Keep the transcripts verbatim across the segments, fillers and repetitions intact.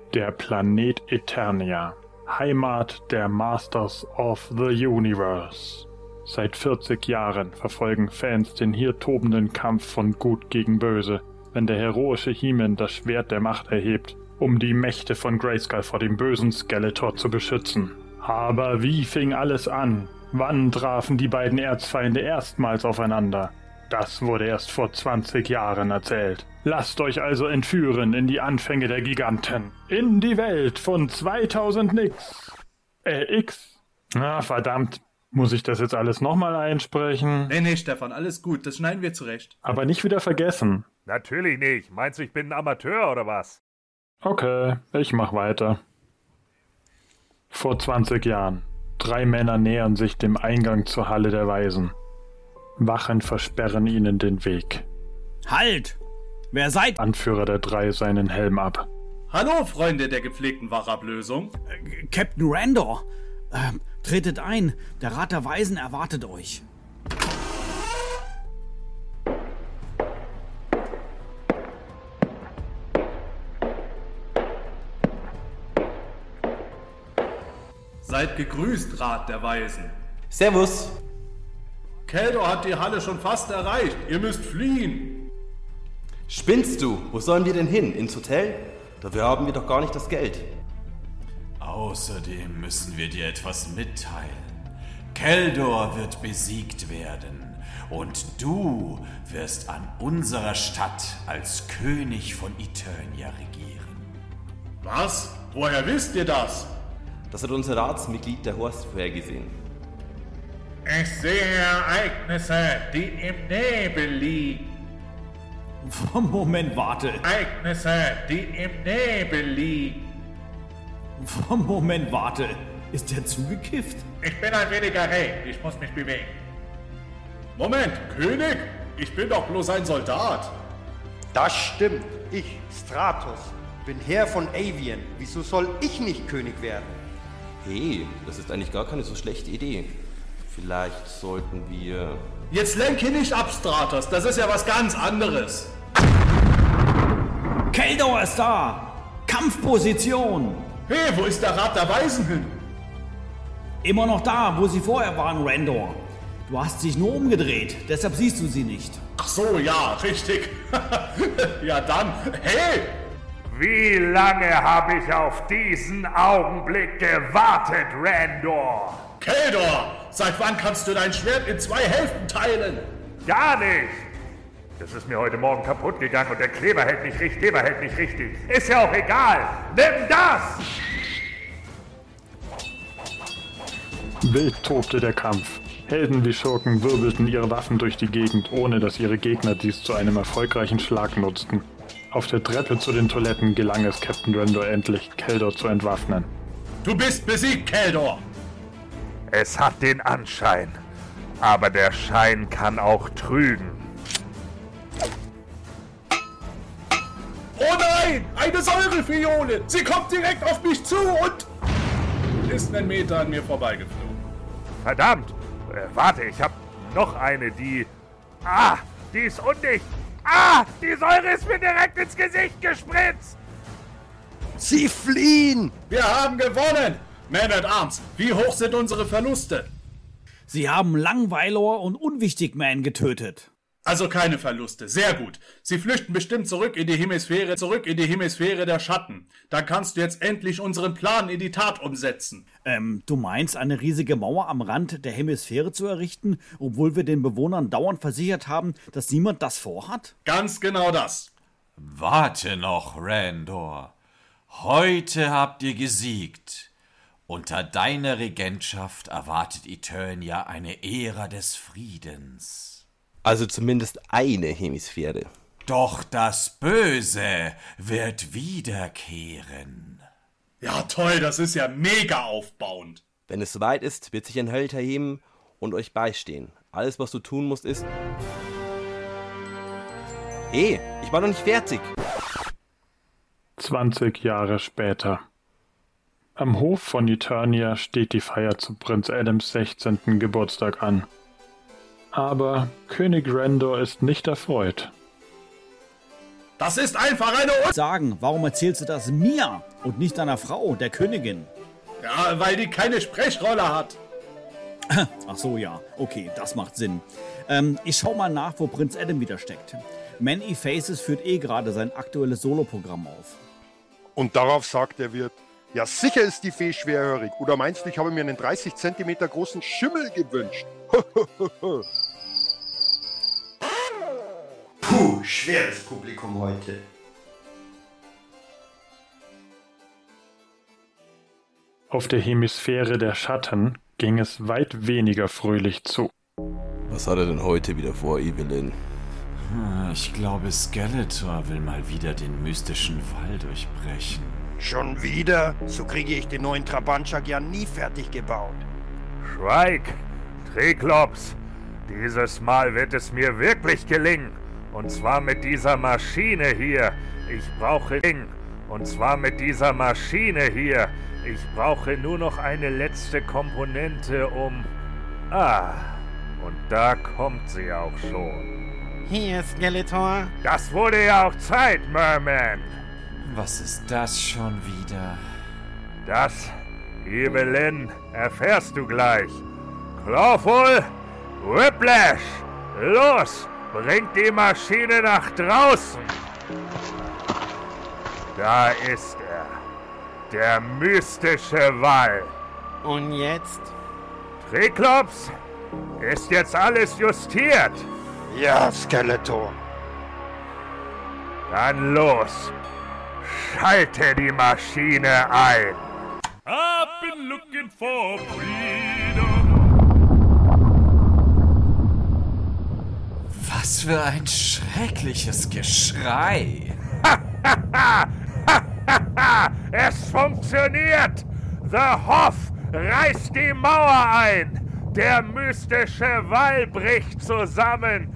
Der Planet Eternia, Heimat der Masters of the Universe. Seit vierzig Jahren verfolgen Fans den hier tobenden Kampf von Gut gegen Böse, wenn der heroische He-Man das Schwert der Macht erhebt, um die Mächte von Grayskull vor dem bösen Skeletor zu beschützen. Aber wie fing alles an? Wann trafen die beiden Erzfeinde erstmals aufeinander? Das wurde erst vor zwanzig Jahren erzählt. Lasst euch also entführen in die Anfänge der Giganten. In die Welt von zweitausend nix. Äh, X. Ah, verdammt. Muss ich das jetzt alles nochmal einsprechen? Nee, nee, Stefan, alles gut. Das schneiden wir zurecht. Aber nicht wieder vergessen. Natürlich nicht. Meinst du, ich bin ein Amateur oder was? Okay, ich mach weiter. Vor zwanzig Jahren. Drei Männer nähern sich dem Eingang zur Halle der Weisen. Wachen versperren ihnen den Weg. Halt! Wer seid? Anführer der drei seinen Helm ab. Hallo, Freunde der gepflegten Wachablösung. Äh, Captain Randor. Äh, tretet ein. Der Rat der Weisen erwartet euch. Seid gegrüßt, Rat der Weisen. Servus. Keldor hat die Halle schon fast erreicht. Ihr müsst fliehen. Spinnst du? Wo sollen wir denn hin? Ins Hotel? Dafür haben wir doch gar nicht das Geld. Außerdem müssen wir dir etwas mitteilen. Keldor wird besiegt werden und du wirst an unserer Stadt als König von Eternia regieren. Was? Woher wisst ihr das? Das hat unser Ratsmitglied, der Horst, vorhergesehen. Ich sehe Ereignisse, die im Nebel liegen. Moment, warte. Ereignisse, die im Nebel liegen. Moment, warte. Ist der zugekifft? Ich bin ein wenig erregt. Ich muss mich bewegen. Moment, König? Ich bin doch bloß ein Soldat. Das stimmt. Ich, Stratos, bin Herr von Avian. Wieso soll ich nicht König werden? Hey, das ist eigentlich gar keine so schlechte Idee. Vielleicht sollten wir... Jetzt lenke nicht ab, Stratos. Das ist ja was ganz anderes. Keldor ist da! Kampfposition! Hey, wo ist der Rat der Weisen hin? Immer noch da, wo sie vorher waren, Randor. Du hast dich nur umgedreht, deshalb siehst du sie nicht. Ach so, ja, richtig. Ja dann, hey! Wie lange habe ich auf diesen Augenblick gewartet, Randor? Keldor, seit wann kannst du dein Schwert in zwei Hälften teilen? Gar nicht. Das ist mir heute Morgen kaputt gegangen und der Kleber hält nicht richtig, Kleber hält nicht richtig. Ist ja auch egal. Nimm das! Wild tobte der Kampf. Helden wie Schurken wirbelten ihre Waffen durch die Gegend, ohne dass ihre Gegner dies zu einem erfolgreichen Schlag nutzten. Auf der Treppe zu den Toiletten gelang es Captain Randor endlich, Keldor zu entwaffnen. Du bist besiegt, Keldor! Es hat den Anschein, aber der Schein kann auch trügen. Oh nein! Eine Säurefiole! Sie kommt direkt auf mich zu und... ist einen Meter an mir vorbeigeflogen. Verdammt! Äh, warte, ich hab noch eine, die... Ah! Die ist undicht! Ah! Die Säure ist mir direkt ins Gesicht gespritzt! Sie fliehen! Wir haben gewonnen! Man at Arms, wie hoch sind unsere Verluste? Sie haben Langweilor und Unwichtigman getötet. Also keine Verluste, sehr gut. Sie flüchten bestimmt zurück in die Hemisphäre, zurück in die Hemisphäre der Schatten. Dann kannst du jetzt endlich unseren Plan in die Tat umsetzen. Ähm, du meinst, eine riesige Mauer am Rand der Hemisphäre zu errichten, obwohl wir den Bewohnern dauernd versichert haben, dass niemand das vorhat? Ganz genau das. Warte noch, Randor. Heute habt ihr gesiegt. Unter deiner Regentschaft erwartet Eternia eine Ära des Friedens. Also zumindest eine Hemisphäre. Doch das Böse wird wiederkehren. Ja toll, das ist ja mega aufbauend. Wenn es soweit ist, wird sich ein Held erheben und euch beistehen. Alles, was du tun musst, ist... Hey, ich war noch nicht fertig. zwanzig Jahre später. Am Hof von Eternia steht die Feier zu Prinz Adams sechzehnten Geburtstag an. Aber König Randor ist nicht erfreut. Das ist einfach eine Un... Sagen, warum erzählst du das mir und nicht deiner Frau, der Königin? Ja, weil die keine Sprechrolle hat. Ach so, ja. Okay, das macht Sinn. Ähm, ich schau mal nach, wo Prinz Adam wieder steckt. Many Faces führt eh gerade sein aktuelles Soloprogramm auf. Und darauf sagt der Wirt, ja sicher ist die Fee schwerhörig. Oder meinst du, ich habe mir einen dreißig Zentimeter großen Schimmel gewünscht? Puh, schweres Publikum heute. Auf der Hemisphäre der Schatten ging es weit weniger fröhlich zu. Was hat er denn heute wieder vor, Evelyn? Ich glaube, Skeletor will mal wieder den mystischen Wall durchbrechen. Schon wieder? So kriege ich den neuen Trabantschak ja nie fertig gebaut. Schweig, Triklops. Dieses Mal wird es mir wirklich gelingen. Und zwar mit dieser Maschine hier. Ich brauche Ding. Und zwar mit dieser Maschine hier. Ich brauche nur noch eine letzte Komponente, um... Ah, und da kommt sie auch schon. Hier, Skeletor. Das wurde ja auch Zeit, Merman. Was ist das schon wieder? Das, Evelyn, erfährst du gleich. Clawful, Whiplash, los, bringt die Maschine nach draußen. Da ist er, der mystische Wall. Und jetzt? Triklops, ist jetzt alles justiert? Ja, Skeletor. Dann los. Schalte die Maschine ein. I've been looking for freedom. Was für ein schreckliches Geschrei. Es funktioniert. The Hoff reißt die Mauer ein. Der mystische Wall bricht zusammen.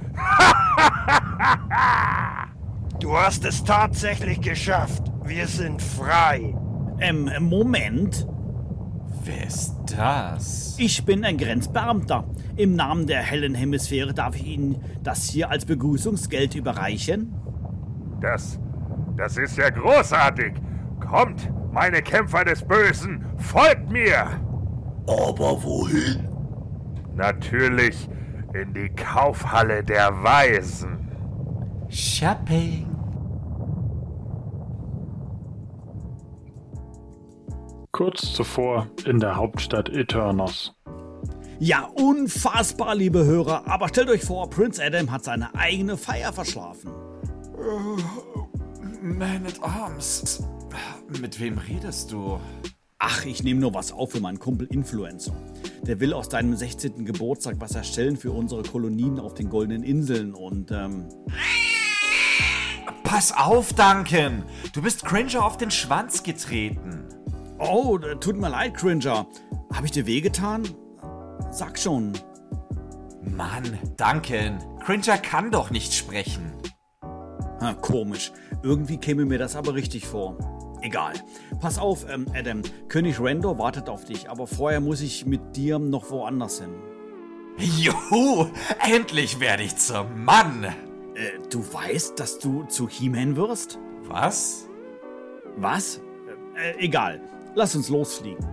Du hast es tatsächlich geschafft. Wir sind frei. Ähm, Moment. Wer ist das? Ich bin ein Grenzbeamter. Im Namen der hellen Hemisphäre darf ich Ihnen das hier als Begrüßungsgeld überreichen. Das, das ist ja großartig. Kommt, meine Kämpfer des Bösen, folgt mir. Aber wohin? Natürlich in die Kaufhalle der Weisen. Shopping. Kurz zuvor in der Hauptstadt Eternos. Ja, unfassbar, liebe Hörer. Aber stellt euch vor, Prinz Adam hat seine eigene Feier verschlafen. Man at Arms. Mit wem redest du? Ach, ich nehme nur was auf für meinen Kumpel Influencer. Der will aus deinem sechzehnten Geburtstag was erstellen für unsere Kolonien auf den Goldenen Inseln und, ähm... Pass auf, Duncan! Du bist Cringer auf den Schwanz getreten. Oh, tut mir leid, Cringer. Hab ich dir wehgetan? Sag schon. Mann, Duncan, Cringer kann doch nicht sprechen. Ha, komisch. Irgendwie käme mir das aber richtig vor. Egal. Pass auf, ähm, Adam. König Randor wartet auf dich, aber vorher muss ich mit dir noch woanders hin. Juhu! Endlich werde ich zum Mann! Äh, du weißt, dass du zu He-Man wirst? Was? Was? Äh, egal. Lass uns losfliegen.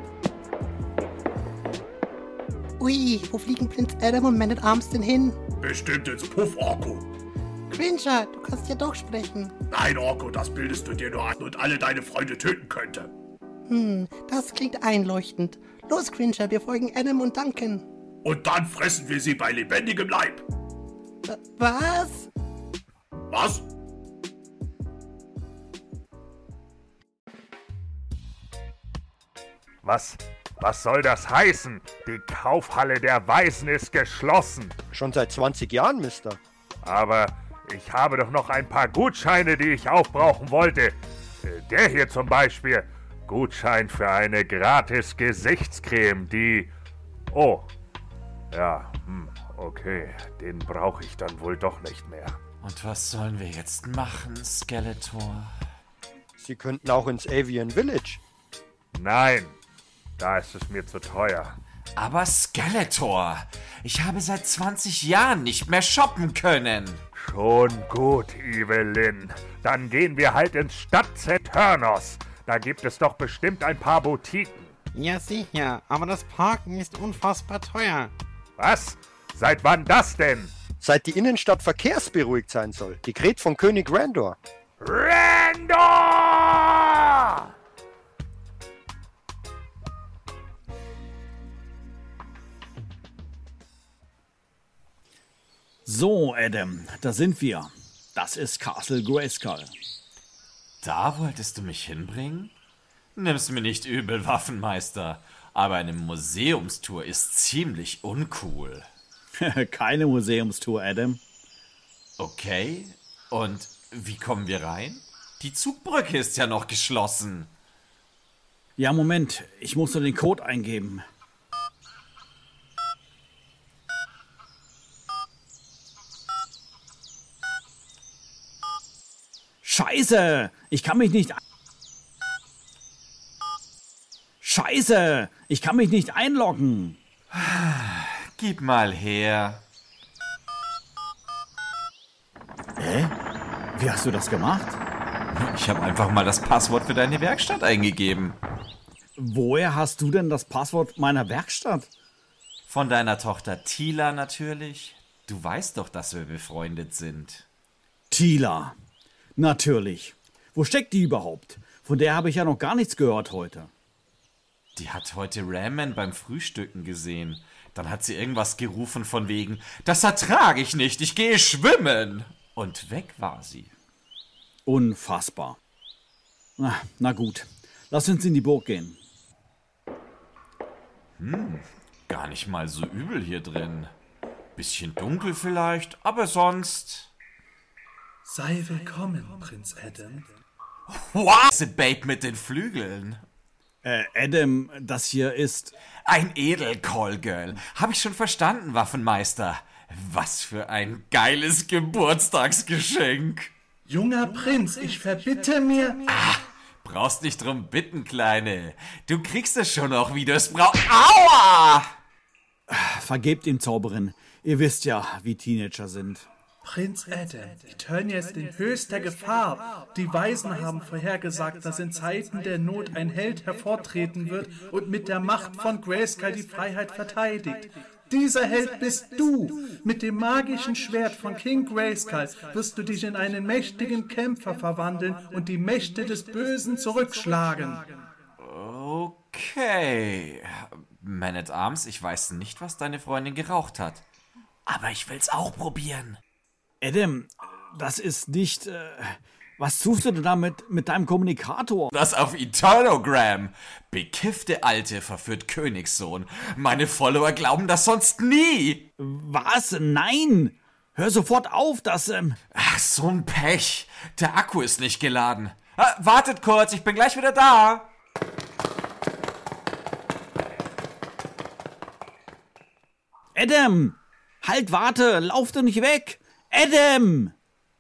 Ui, wo fliegen Prinz Adam und Man at Arms denn hin? Bestimmt ins Puff, Orko. Cringer, du kannst ja doch sprechen. Nein, Orko, das bildest du dir nur ein und alle deine Freunde töten könnte. Hm, das klingt einleuchtend. Los, Cringer, wir folgen Adam und Duncan. Und dann fressen wir sie bei lebendigem Leib. W- was? Was? Was, was soll das heißen? Die Kaufhalle der Weisen ist geschlossen. Schon seit zwanzig Jahren, Mister. Aber ich habe doch noch ein paar Gutscheine, die ich aufbrauchen wollte. Äh, Der hier zum Beispiel. Gutschein für eine gratis Gesichtscreme, die... Oh. Ja, hm, okay. Den brauche ich dann wohl doch nicht mehr. Und was sollen wir jetzt machen, Skeletor? Sie könnten auch ins Avian Village. Nein, da ist es mir zu teuer. Aber Skeletor, ich habe seit zwanzig Jahren nicht mehr shoppen können. Schon gut, Evelyn. Dann gehen wir halt ins Stadtzentrum. Da gibt es doch bestimmt ein paar Boutiquen. Ja, sicher, aber das Parken ist unfassbar teuer. Was? Seit wann das denn? Seit die Innenstadt verkehrsberuhigt sein soll. Dekret von König Randor. Randor! So, Adam, da sind wir. Das ist Castle Grayskull. Da wolltest du mich hinbringen? Nimm's mir nicht übel, Waffenmeister, aber eine Museumstour ist ziemlich uncool. Keine Museumstour, Adam. Okay, und wie kommen wir rein? Die Zugbrücke ist ja noch geschlossen. Ja, Moment, ich muss nur den Code eingeben. Scheiße, ich kann mich nicht... Scheiße, ich kann mich nicht einloggen. Gib mal her. Hä? Wie hast du das gemacht? Ich habe einfach mal das Passwort für deine Werkstatt eingegeben. Woher hast du denn das Passwort meiner Werkstatt? Von deiner Tochter Tila natürlich. Du weißt doch, dass wir befreundet sind. Tila. Natürlich. Wo steckt die überhaupt? Von der habe ich ja noch gar nichts gehört heute. Die hat heute Ramman beim Frühstücken gesehen. Dann hat sie irgendwas gerufen von wegen, das ertrage ich nicht, ich gehe schwimmen. Und weg war sie. Unfassbar. Na, na gut, lass uns in die Burg gehen. Hm, gar nicht mal so übel hier drin. Bisschen dunkel vielleicht, aber sonst... Sei willkommen, Prinz Adam. Wow, Babe mit den Flügeln. Äh, Adam, das hier ist... Ein Edel-Callgirl. Hab ich schon verstanden, Waffenmeister. Was für ein geiles Geburtstagsgeschenk. Junger Prinz, ich verbitte mir... Ah, brauchst nicht drum bitten, Kleine. Du kriegst es schon noch, wie du es brauchst. Aua! Vergebt ihm, Zauberin. Ihr wisst ja, wie Teenager sind. Prinz Adam, Eternia ist in höchster Gefahr. Die Weisen haben vorhergesagt, dass in Zeiten der Not ein Held hervortreten wird und mit der Macht von Grayskull die Freiheit verteidigt. Dieser Held bist du. Mit dem magischen Schwert von King Grayskull wirst du dich in einen mächtigen Kämpfer verwandeln und die Mächte des Bösen zurückschlagen. Okay. Man at Arms, ich weiß nicht, was deine Freundin geraucht hat. Aber ich will's auch probieren. Adam, das ist nicht... Äh, was suchst du denn da mit, mit deinem Kommunikator? Das auf Eternogram. Bekiffte Alte verführt Königssohn. Meine Follower glauben das sonst nie. Was? Nein! Hör sofort auf, das... Ähm Ach, so ein Pech. Der Akku ist nicht geladen. Ah, wartet kurz, ich bin gleich wieder da. Adam! Halt, warte! Lauf doch nicht weg! Adam!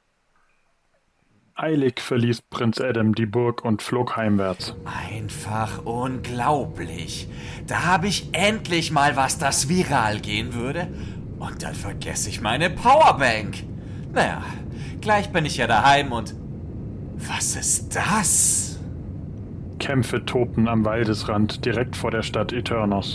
Eilig verließ Prinz Adam die Burg und flog heimwärts. Einfach unglaublich. Da habe ich endlich mal was, das viral gehen würde. Und dann vergesse ich meine Powerbank. Naja, gleich bin ich ja daheim und... Was ist das? Kämpfe tobten am Waldesrand direkt vor der Stadt Eternos.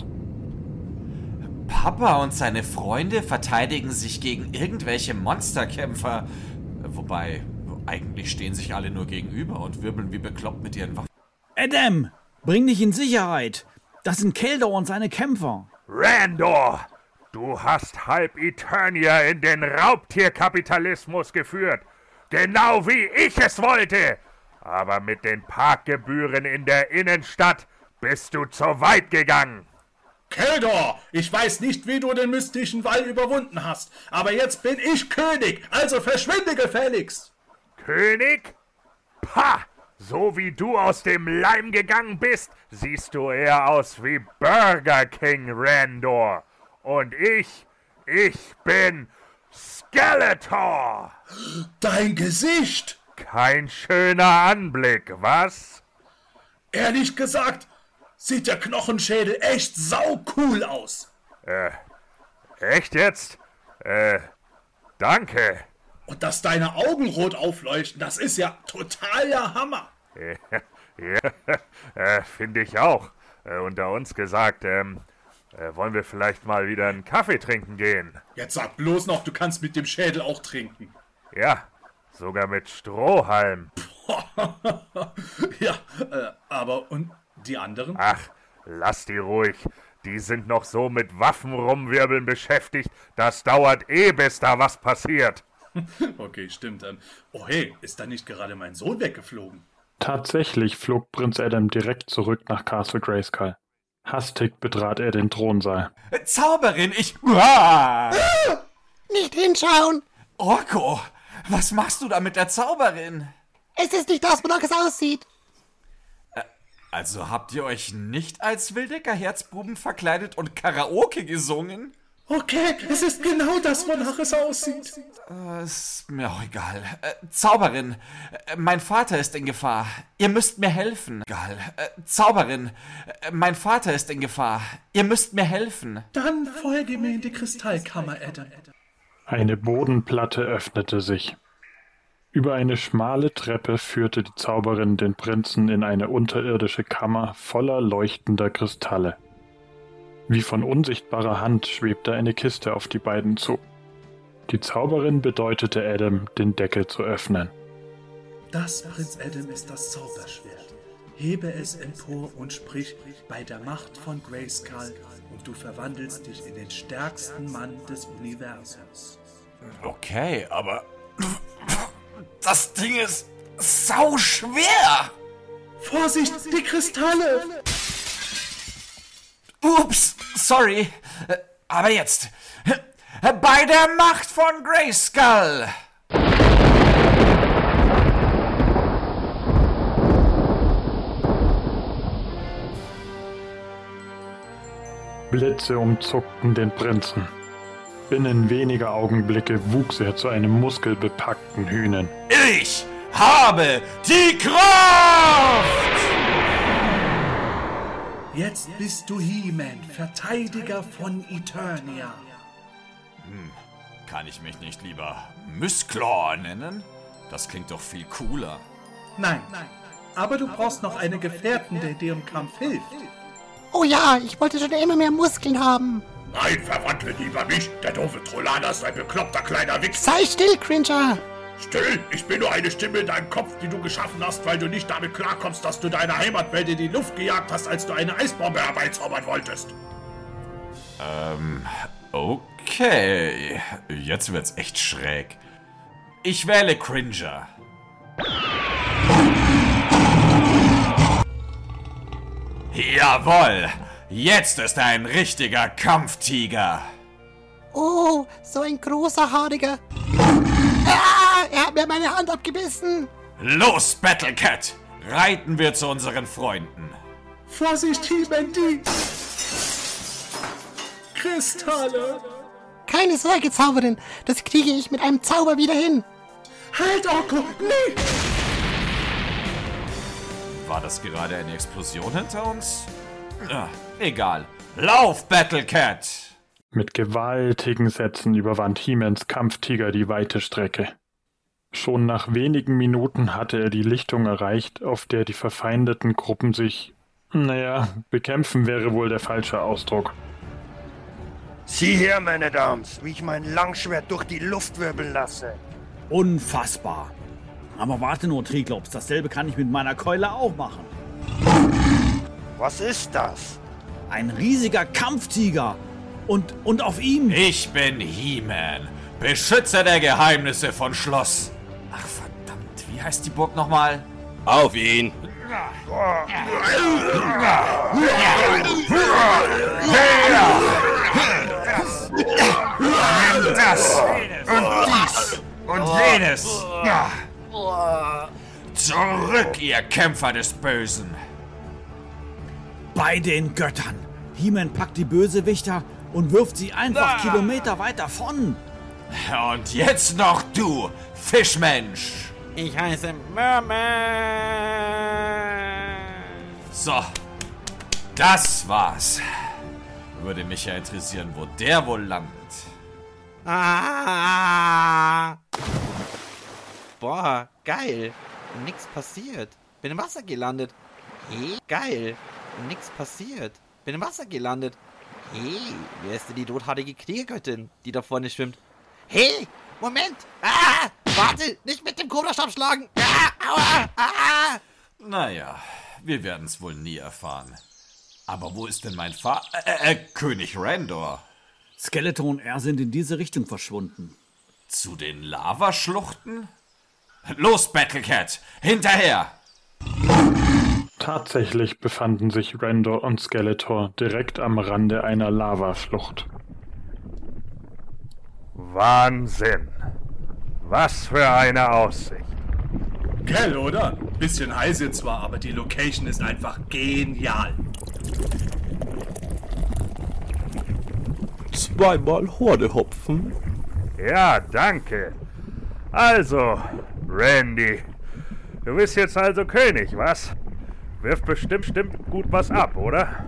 Papa und seine Freunde verteidigen sich gegen irgendwelche Monsterkämpfer. Wobei, eigentlich stehen sich alle nur gegenüber und wirbeln wie bekloppt mit ihren Waffen. Adam, bring dich in Sicherheit. Das sind Keldor und seine Kämpfer. Randor, du hast halb Eternia in den Raubtierkapitalismus geführt. Genau wie ich es wollte. Aber mit den Parkgebühren in der Innenstadt bist du zu weit gegangen. Keldor, ich weiß nicht, wie du den mystischen Wall überwunden hast, aber jetzt bin ich König, also verschwinde gefälligst. König? Pah! So wie du aus dem Leim gegangen bist, siehst du eher aus wie Burger King Randor. Und ich, ich bin Skeletor. Dein Gesicht! Kein schöner Anblick, was? Ehrlich gesagt, sieht der Knochenschädel echt saucool aus. Äh, echt jetzt? Äh, danke. Und dass deine Augen rot aufleuchten, das ist ja total der Hammer. Ja, äh, finde ich auch. Äh, unter uns gesagt, ähm, äh, wollen wir vielleicht mal wieder einen Kaffee trinken gehen? Jetzt sag bloß noch, du kannst mit dem Schädel auch trinken. Ja, sogar mit Strohhalm. Ja, äh, aber und die anderen? Ach, lass die ruhig. Die sind noch so mit Waffen rumwirbeln beschäftigt. Das dauert eh, bis da was passiert. Okay, stimmt. Ähm, oh hey, ist da nicht gerade mein Sohn weggeflogen? Tatsächlich flog Prinz Adam direkt zurück nach Castle Grayskull. Hastig betrat er den Thronsaal. Zauberin, ich... Uah! Nicht hinschauen! Orko, was machst du da mit der Zauberin? Es ist nicht das, wonach es aussieht. Also habt ihr euch nicht als Wildecker-Herzbuben verkleidet und Karaoke gesungen? Okay, es ist genau das, wonach es aussieht. Äh, ist mir auch egal. Äh, Zauberin, äh, mein Vater ist in Gefahr. Ihr müsst mir helfen. Egal. Äh, Zauberin, äh, mein Vater ist in Gefahr. Ihr müsst mir helfen. Dann folge mir in die Kristallkammer, Adam. Eine Bodenplatte öffnete sich. Über eine schmale Treppe führte die Zauberin den Prinzen in eine unterirdische Kammer voller leuchtender Kristalle. Wie von unsichtbarer Hand schwebte eine Kiste auf die beiden zu. Die Zauberin bedeutete Adam, den Deckel zu öffnen. Das, Prinz Adam, ist das Zauberschwert. Hebe es empor und sprich bei der Macht von Grayskull und du verwandelst dich in den stärksten Mann des Universums. Okay, aber das Ding ist sau schwer. Vorsicht, die Kristalle! Ups, sorry. Aber jetzt. Bei der Macht von Grayskull. Blitze umzuckten den Prinzen. Binnen weniger Augenblicke wuchs er zu einem muskelbepackten Hühnen. Ich habe die Kraft! Jetzt bist du He-Man, Verteidiger von Eternia. Hm, kann ich mich nicht lieber Musclaw nennen? Das klingt doch viel cooler. Nein, aber du brauchst noch einen Gefährten, der dir im Kampf hilft. Oh ja, ich wollte schon immer mehr Muskeln haben. Nein, verwandle lieber mich. Der doofe Trollaner ist ein bekloppter kleiner Wichser. Sei still, Cringer. Still, ich bin nur eine Stimme in deinem Kopf, die du geschaffen hast, weil du nicht damit klarkommst, dass du deine Heimatwelt in die Luft gejagt hast, als du eine Eisbombe herbeizaubern wolltest. Ähm, okay. Jetzt wird's echt schräg. Ich wähle Cringer. Jawohl! Jetzt ist er ein richtiger Kampftiger. Oh, so ein großer, haariger. Ah, er hat mir meine Hand abgebissen. Los, Battlecat! Reiten wir zu unseren Freunden. Vorsicht, He-Man, die Kristalle. Keine Sorge, Zauberin. Das kriege ich mit einem Zauber wieder hin. Halt, Orko, nee! War das gerade eine Explosion hinter uns? Ah, egal. Lauf, Battlecat! Mit gewaltigen Sätzen überwand He-Mans Kampftiger die weite Strecke. Schon nach wenigen Minuten hatte er die Lichtung erreicht, auf der die verfeindeten Gruppen sich, naja, bekämpfen wäre wohl der falsche Ausdruck. Sieh her, meine Dames, wie ich mein Langschwert durch die Luft wirbeln lasse. Unfassbar. Aber warte nur, Triklops, dasselbe kann ich mit meiner Keule auch machen. Was ist das? Ein riesiger Kampftiger. Und, und auf ihm... Ich bin He-Man, Beschützer der Geheimnisse von Schloss. Ach verdammt, wie heißt die Burg nochmal? Auf ihn! Nimm das und dies und jenes. Zurück, ihr Kämpfer des Bösen. Bei den Göttern. He-Man packt die Bösewichter und wirft sie einfach Kilometer weit davon. Und jetzt noch du, Fischmensch. Ich heiße Merman. So, das war's. Würde mich ja interessieren, wo der wohl landet. Ah. Boah, geil. Nix passiert. Bin im Wasser gelandet. Hey, geil. Nix passiert. Bin im Wasser gelandet. Hey, wer ist denn die rothaarige Kriegergöttin, die da vorne schwimmt? Hey, Moment. Ah, warte, nicht mit dem Kobrastab schlagen. Ah, aua, ah. Naja, wir werden es wohl nie erfahren. Aber wo ist denn mein Fa... Äh, äh, König Randor? Skeletor und er sind in diese Richtung verschwunden. Zu den Lavaschluchten? Los, Battlecat, hinterher! Tatsächlich befanden sich Randor und Skeletor direkt am Rande einer Lavaschlucht. Wahnsinn! Was für eine Aussicht! Gell, oder? Bisschen heiß jetzt zwar, aber die Location ist einfach genial. Zweimal Hordehopfen. Ja, danke. Also, Randy, du bist jetzt also König, was? Wirft bestimmt, stimmt gut was ab, oder?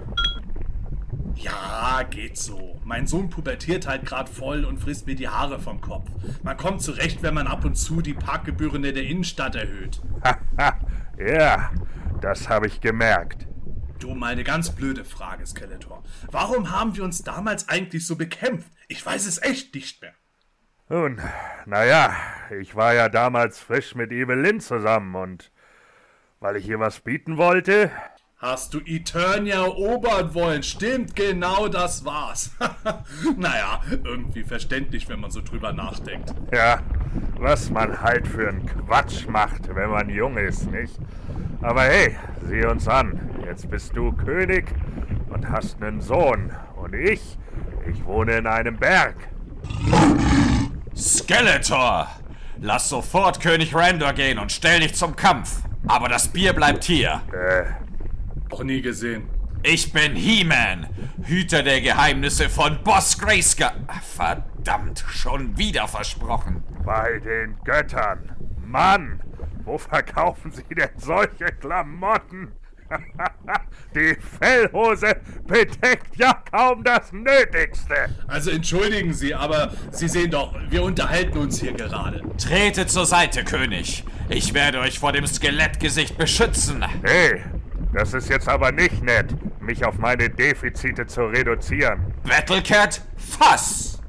Ja, geht so. Mein Sohn pubertiert halt gerade voll und frisst mir die Haare vom Kopf. Man kommt zurecht, wenn man ab und zu die Parkgebühren in der Innenstadt erhöht. Haha, ja, das habe ich gemerkt. Du, mal eine ganz blöde Frage, Skeletor. Warum haben wir uns damals eigentlich so bekämpft? Ich weiß es echt nicht mehr. Nun, naja, ich war ja damals frisch mit Evelyn zusammen und weil ich ihr was bieten wollte... Hast du Eternia erobern wollen? Stimmt, genau das war's. Naja, irgendwie verständlich, wenn man so drüber nachdenkt. Ja, was man halt für einen Quatsch macht, wenn man jung ist, nicht? Aber hey, sieh uns an. Jetzt bist du König und hast einen Sohn. Und ich, ich wohne in einem Berg. Skeletor! Lass sofort König Randor gehen und stell dich zum Kampf. Aber das Bier bleibt hier. Äh... Auch nie gesehen. Ich bin He-Man, Hüter der Geheimnisse von Boss Grayskull. Verdammt, schon wieder versprochen. Bei den Göttern. Mann, wo verkaufen Sie denn solche Klamotten? Die Fellhose bedeckt ja kaum das Nötigste. Also entschuldigen Sie, aber Sie sehen doch, wir unterhalten uns hier gerade. Trete zur Seite, König. Ich werde euch vor dem Skelettgesicht beschützen. Hey, das ist jetzt aber nicht nett, mich auf meine Defizite zu reduzieren. Battlecat, fass!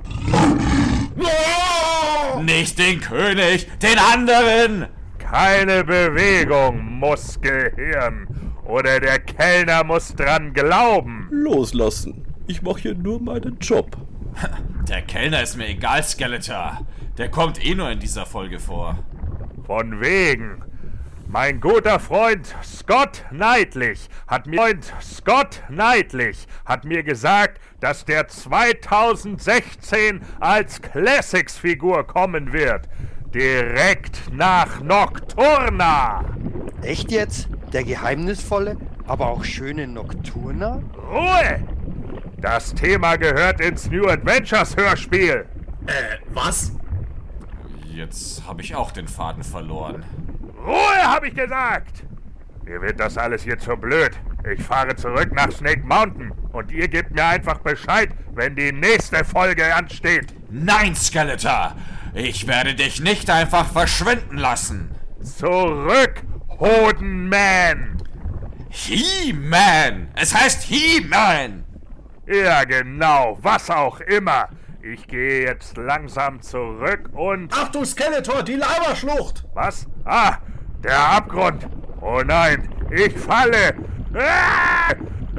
No! Nicht den König, den anderen! Keine Bewegung, Muskelhirn. Oder der Kellner muss dran glauben. Loslassen. Ich mache hier nur meinen Job. Der Kellner ist mir egal, Skeletor. Der kommt eh nur in dieser Folge vor. Von wegen. Mein guter Freund Scott Neidlich hat mir Freund Scott Neidlich hat mir gesagt, dass der zweitausendsechzehn als Classics-Figur kommen wird. Direkt nach Nocturna. Echt jetzt? Der geheimnisvolle, aber auch schöne Nocturna? Ruhe! Das Thema gehört ins New Adventures Hörspiel. Äh, was? Jetzt habe ich auch den Faden verloren. Ruhe, habe ich gesagt! Mir wird das alles hier zu blöd. Ich fahre zurück nach Snake Mountain und ihr gebt mir einfach Bescheid, wenn die nächste Folge ansteht. Nein, Skeletor! Ich werde dich nicht einfach verschwinden lassen. Zurück, Hodenman! He-Man! Es heißt He-Man! Ja, genau, was auch immer. Ich gehe jetzt langsam zurück und... Ach du Skeletor, die Lavaschlucht! Was? Ah, der Abgrund! Oh nein, ich falle! Ah!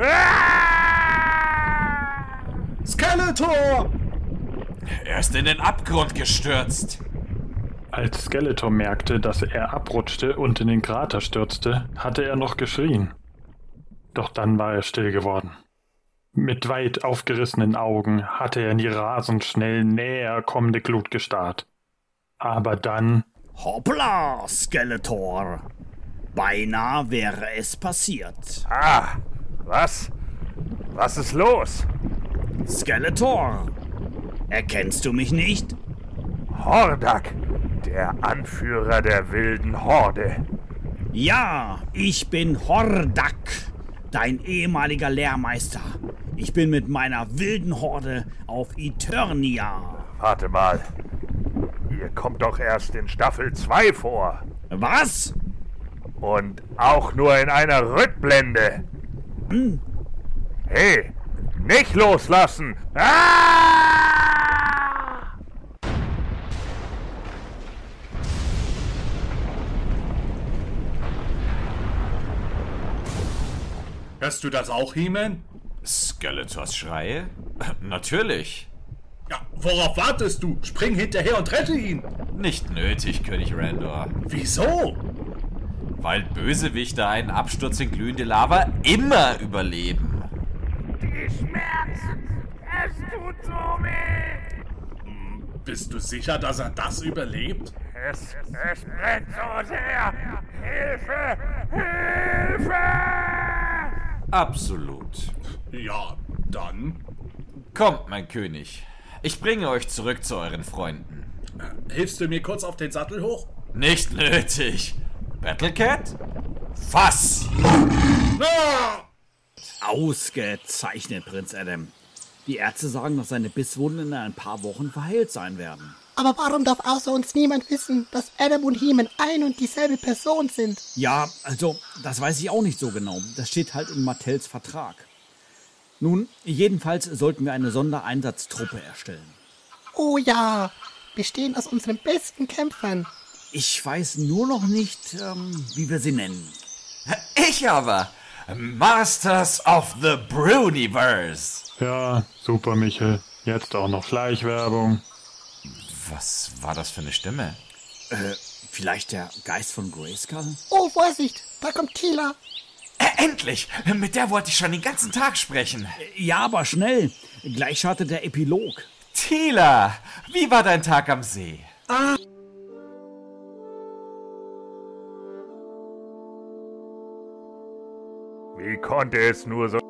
Ah! Skeletor! Er ist in den Abgrund gestürzt. Als Skeletor merkte, dass er abrutschte und in den Krater stürzte, hatte er noch geschrien. Doch dann war er still geworden. Mit weit aufgerissenen Augen hatte er in die rasend schnell näher kommende Glut gestarrt. Aber dann... Hoppla, Skeletor! Beinahe wäre es passiert. Ah, was? Was ist los? Skeletor! Erkennst du mich nicht? Hordak, der Anführer der wilden Horde. Ja, ich bin Hordak, dein ehemaliger Lehrmeister. Ich bin mit meiner wilden Horde auf Eternia. Warte mal. Ihr Der kommt doch erst in Staffel zwei vor. Was? Und auch nur in einer Rückblende. Hm. Hey, nicht loslassen! Ah! Hörst du das auch, He-Man? Skeletors Schreie? Natürlich. Ja, worauf wartest du? Spring hinterher und rette ihn! Nicht nötig, König Randor. Wieso? Weil Bösewichte einen Absturz in glühende Lava immer überleben. Die Schmerzen! Es tut so weh! Bist du sicher, dass er das überlebt? Es, es brennt so sehr! Hilfe! Hilfe! Absolut. Ja, dann. Kommt, mein König. Ich bringe euch zurück zu euren Freunden. Hilfst du mir kurz auf den Sattel hoch? Nicht nötig. Battlecat? Fass! Ah! Ausgezeichnet, Prinz Adam. Die Ärzte sagen, dass seine Bisswunden in ein paar Wochen verheilt sein werden. Aber warum darf außer uns niemand wissen, dass Adam und He-Man ein und dieselbe Person sind? Ja, also, das weiß ich auch nicht so genau. Das steht halt in Mattels Vertrag. Nun, jedenfalls sollten wir eine Sondereinsatztruppe erstellen. Oh ja, bestehend aus unseren besten Kämpfern. Ich weiß nur noch nicht, ähm, wie wir sie nennen. Ich aber! Masters of the Bruniverse! Ja, super, Michel. Jetzt auch noch Schleichwerbung. Was war das für eine Stimme? Äh, vielleicht der Geist von Grayskull? Oh, Vorsicht, da kommt Teela. Äh, endlich! Mit der wollte ich schon den ganzen Tag sprechen. Ja, aber schnell. Gleich startet der Epilog. Teela, wie war dein Tag am See? Ah. Wie konnte es nur so...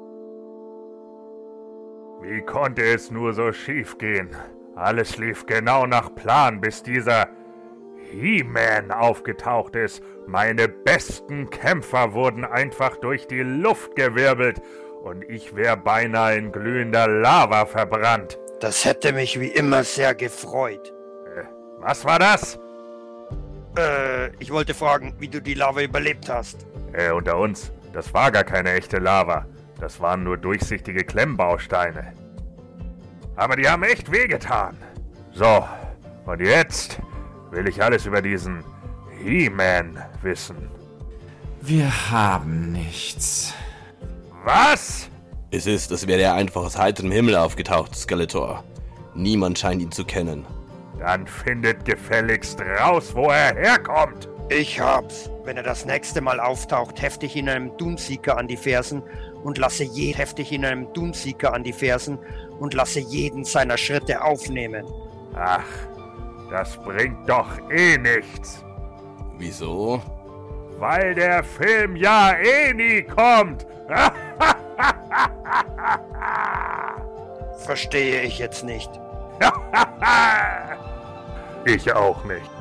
Wie konnte es nur so schief gehen? Alles lief genau nach Plan, bis dieser He-Man aufgetaucht ist. Meine besten Kämpfer wurden einfach durch die Luft gewirbelt und ich wäre beinahe in glühender Lava verbrannt. Das hätte mich wie immer sehr gefreut. Äh, was war das? Äh, ich wollte fragen, wie du die Lava überlebt hast. Äh, unter uns, das war gar keine echte Lava. Das waren nur durchsichtige Klemmbausteine. Aber die haben echt wehgetan. So, und jetzt will ich alles über diesen He-Man wissen. Wir haben nichts. Was? Es ist, als wäre er einfach aus heiterem Himmel aufgetaucht, Skeletor. Niemand scheint ihn zu kennen. Dann findet gefälligst raus, wo er herkommt. Ich hab's. Wenn er das nächste Mal auftaucht, hefte ich ihn einem Doomseeker an die Fersen und lasse je hefte ich ihn einem Doomseeker an die Fersen und lasse jeden seiner Schritte aufnehmen. Ach, das bringt doch eh nichts. Wieso? Weil der Film ja eh nie kommt. Verstehe ich jetzt nicht. Ich auch nicht.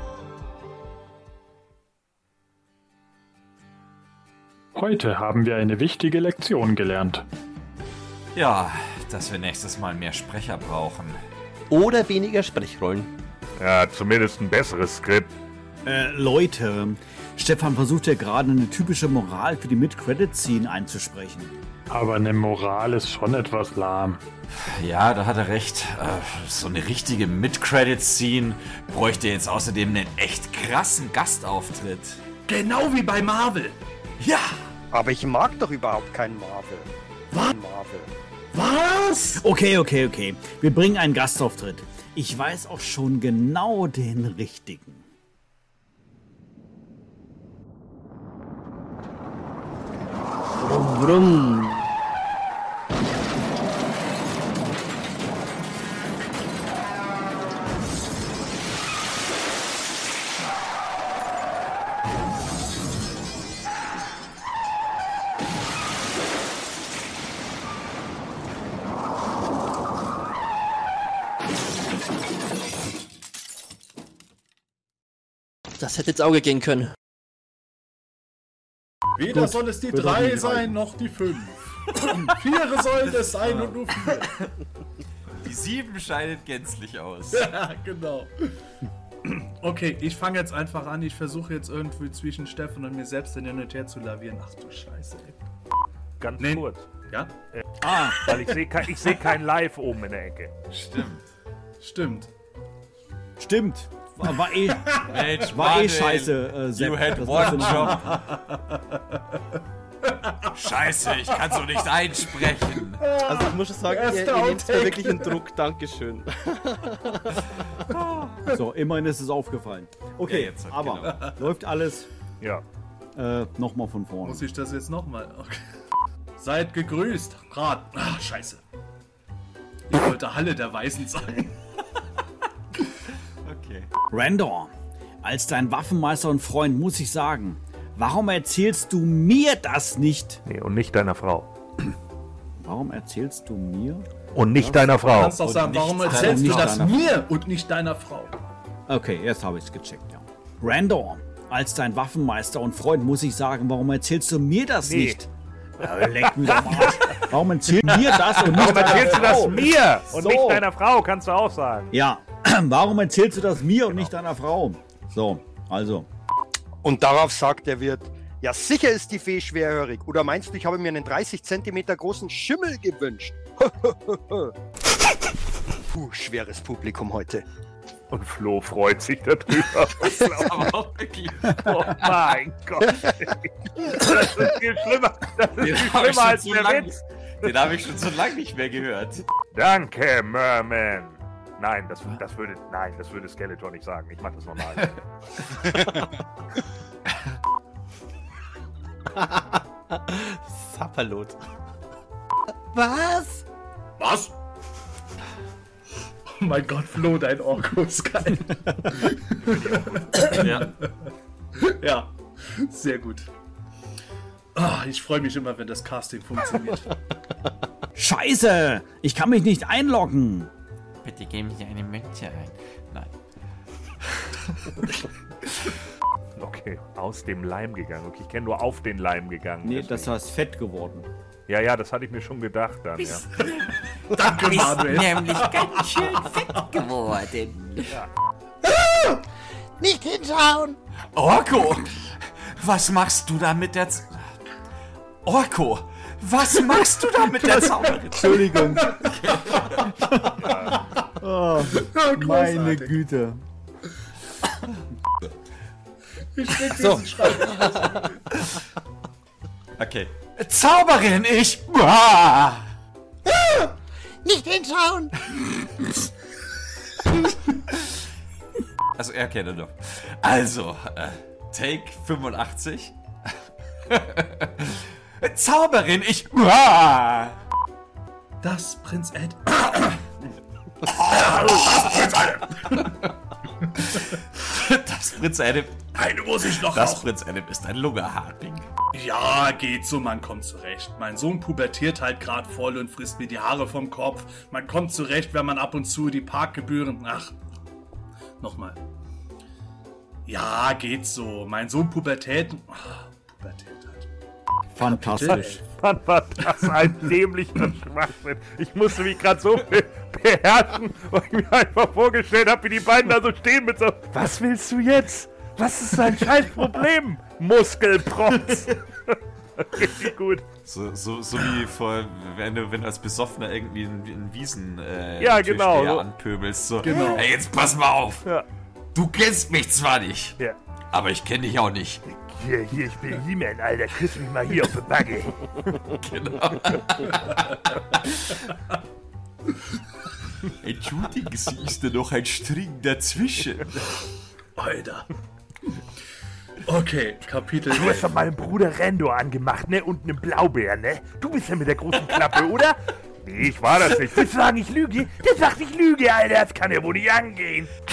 Heute haben wir eine wichtige Lektion gelernt. Ja, dass wir nächstes Mal mehr Sprecher brauchen. Oder weniger Sprechrollen. Ja, zumindest ein besseres Skript. Äh, Leute, Stefan versucht ja gerade eine typische Moral für die Mid-Credit-Scene einzusprechen. Aber eine Moral ist schon etwas lahm. Ja, da hat er recht. So eine richtige Mid-Credit-Scene bräuchte jetzt außerdem einen echt krassen Gastauftritt. Genau wie bei Marvel. Ja! Aber ich mag doch überhaupt keinen Marvel. Was? Marvel. Was? Okay, okay, okay. Wir bringen einen Gastauftritt. Ich weiß auch schon genau den richtigen. Brumm, brumm. Das hätte ins Auge gehen können. Weder Gut, soll es die wird auch drei nicht sein, reichen. noch die fünf. Viere sollen es sein und nur vier. Die sieben scheidet gänzlich aus. Ja, genau. Okay, ich fange jetzt einfach an. Ich versuche jetzt irgendwie zwischen Steffen und mir selbst in den her zu lavieren. Ach du Scheiße, ey. Ganz Nee. kurz. Ja? Äh, ah, weil ich sehe kein, ich seh kein Live oben in der Ecke. Stimmt. Stimmt. Stimmt. War, war eh, Mensch, war eh Manuel, scheiße, äh, Sepp. You had Das war one so job. Scheiße, ich kann so nicht einsprechen. Also ich muss schon sagen, ihr, ihr nehmt mir wirklich einen Druck. Dankeschön. So, immerhin ist es aufgefallen. Okay, Ja, jetzt, aber genau. läuft alles Ja. äh, nochmal von vorne. Muss ich das jetzt nochmal? Okay. Seid gegrüßt. Rat. Ah, scheiße. Ich wollte Halle der Weisen sagen. Okay. Randor, als dein Waffenmeister und Freund muss ich sagen, warum erzählst du mir das nicht? Nee, und nicht deiner Frau. Warum erzählst du mir? Und nicht deiner Du Frau. kannst doch sagen, warum nicht erzählst du deiner- das mir und nicht deiner Frau? Okay, jetzt habe ich es gecheckt, ja. Randor, als dein Waffenmeister und Freund muss ich sagen, warum erzählst du mir das Nee. nicht? Ja, leck mich am Arsch. Warum erzählst du mir das und nicht Warum deiner erzählst du das Frau? mir und So. nicht deiner Frau, kannst du auch sagen. Ja, warum erzählst du das mir und nicht deiner Frau? So, also. Und darauf sagt der Wirt, ja sicher ist die Fee schwerhörig. Oder meinst du, ich habe mir einen dreißig Zentimeter großen Schimmel gewünscht? Puh, schweres Publikum heute. Und Flo freut sich darüber. Das ist aber auch wirklich. Oh mein Gott. Das ist viel schlimmer. Das ist Den viel habe ich, schlimmer schon als so der lang- Witz. den hab ich schon so lange nicht mehr gehört. Danke, Merman. Nein, das, das würde, nein, das würde Skeletor nicht sagen. Ich mach das normal. Sapperlot. Was? Was? Oh mein Gott, Flo, dein Orko ist geil. Ja. Ja, sehr gut. Ah, ich freue mich immer, wenn das Casting funktioniert. Scheiße! Ich kann mich nicht einloggen! Bitte geben Sie eine Münze ein. Nein. Okay, aus dem Leim gegangen. Okay, ich kenne nur auf den Leim gegangen. Nee, deswegen. das heißt fett geworden. Ja, ja, das hatte ich mir schon gedacht dann, ja. Danke, Manuel. Nämlich ganz schön fett geworden. Nicht hinschauen! Orko! Was machst du da mit der... Z Orko! Was machst du da mit der Zauberin? Entschuldigung. Oh, meine großartig. Güte. Ich krieg So. diesen Schrein. Okay. Zauberin, ich... Ah! Nicht hinschauen! Also, er kennt er doch. Also, äh, Take fünfundachtzig. Zauberin, ich... Ah! Das Prinz Ed. Das Prinz Adam... Eine muss ich noch Das rauchen. Prinz Adam ist ein Lungerharping. Ja, geht so, man kommt zurecht. Mein Sohn pubertiert halt grad voll und frisst mir die Haare vom Kopf. Man kommt zurecht, wenn man ab und zu die Parkgebühren... Ach, nochmal. Ja, geht so. Mein Sohn Pubertät... Ach, Pubertät halt. Fantastisch. Wann war das ein dämlicher Schwachsinn? Ich musste mich gerade so be beherrschen, weil ich mir einfach vorgestellt habe, wie die beiden da so stehen mit so, was willst du jetzt? Was ist dein scheiß Problem? Muskelprotz. Richtig gut. So, so, so wie vor, wenn du, wenn du als Besoffener irgendwie einen, einen Wiesen äh, Ja, genau, Türsteher so. anpöbelst. So, Genau. Hey, jetzt pass mal auf. Ja. Du kennst mich zwar nicht, Ja. aber ich kenne dich auch nicht. Hier, hier, ich bin He-Man, Alter. Küss mich mal hier auf die Backe. Genau. Entschuldigen Sie, ist da noch ein String dazwischen? Alter. Okay, Kapitel Du hast doch meinen Bruder Rando angemacht, ne? Und einen Blaubeer, ne? Du bist ja mit der großen Klappe, oder? Nee, ich war das nicht. Willst du sagen, ich lüge? Der sagt, ich lüge, Alter. Das kann ja wohl nicht angehen.